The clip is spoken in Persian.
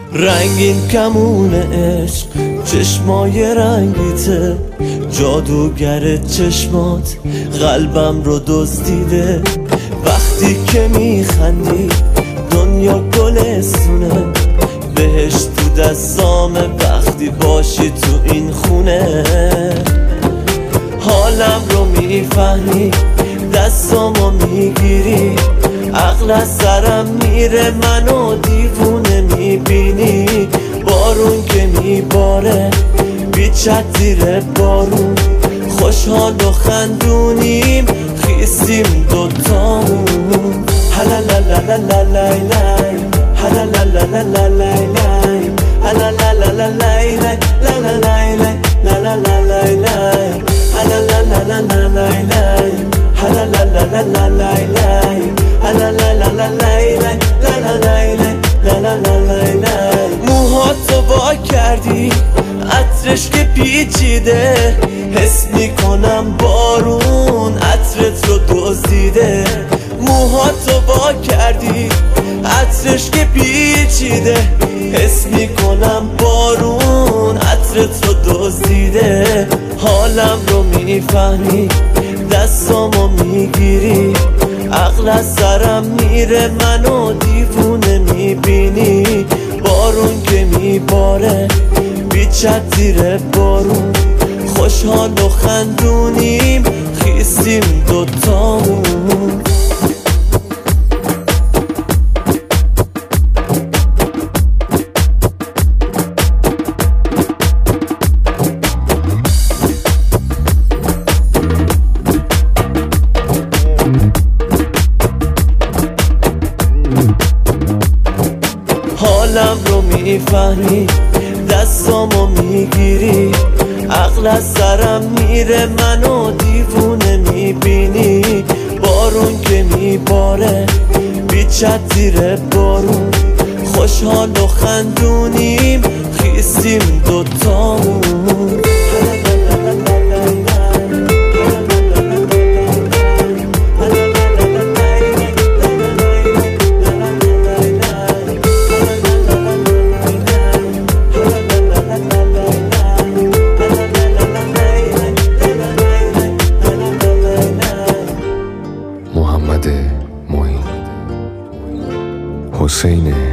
رنگین کمون عشق، چشمای رنگیته، جادوگر چشمات قلبم رو دزدیده. وقتی که میخندی دنیا گلستونه، بهشت تو دستامه وقتی باشی تو این خونه. حالم رو میفهمی، دستامو میگیری، عقل از سرم میره، منو دیوونه میبینی. بارون که میباره بیچت زیر بارون، خوشحال و خندونیم خیسیم دوتامون. هلالالالالالای، هلالالالالالای، هلالالالالالای، لالالای، لالالای، هلالالالالالای، هلالالالالالای، هلالالالالای. موهاتو وا کردی، عطرش که پیچیده، حس میکنم بارون عطرت رو دزدیده. موهاتو وا کردی، عطرش که پیچیده، حس میکنم بارون عطرت رو دزدیده. حالم رو میفهمی، دستامو میگیری، عقل از سرم میره، منو دیوونه میبینی. بارون که میباره بیچت زیر بارون، خوشحال و خندونیم خیسیم دوتامون. حالم رو میفهمی، دستامو میگیری، عقل از سرم میره، منو دیوونه میبینی. بارون که میباره بیچت زیر بارون، خوشحال و خندونیم خیسیم دوتامون. محمد معین، حسین